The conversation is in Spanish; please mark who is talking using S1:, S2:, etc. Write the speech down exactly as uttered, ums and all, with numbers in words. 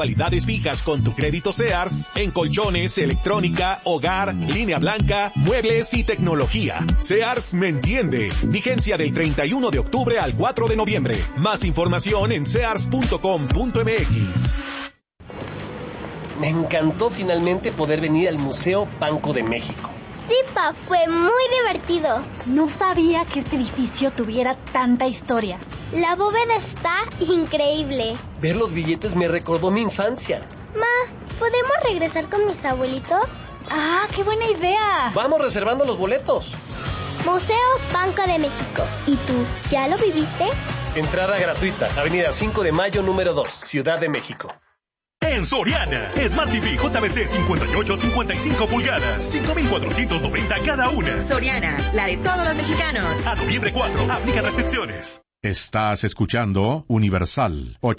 S1: Mensualidades fijas con tu crédito Sears en colchones, electrónica, hogar, línea blanca, muebles y tecnología. Sears me entiende. Vigencia del treinta y uno de octubre al cuatro de noviembre. Más información en sears punto com punto m x.
S2: Me encantó finalmente poder venir al Museo Banco de México.
S3: Sí, pa, fue muy divertido.
S4: No sabía que este edificio tuviera tanta historia.
S3: La bóveda está increíble.
S2: Ver los billetes me recordó mi infancia.
S3: Ma, ¿podemos regresar con mis abuelitos?
S4: ¡Ah, qué buena idea!
S2: Vamos reservando los boletos.
S3: Museo Banco de México. ¿Y tú, ya lo viviste?
S2: Entrada gratuita, Avenida cinco de Mayo, número dos, Ciudad de México.
S5: En Soriana, Smart T V J B C cincuenta y ocho a cincuenta y cinco pulgadas, cinco mil cuatrocientos noventa cada una.
S6: Soriana, la de todos los mexicanos.
S5: A noviembre cuatro, aplica restricciones.
S7: Estás escuchando Universal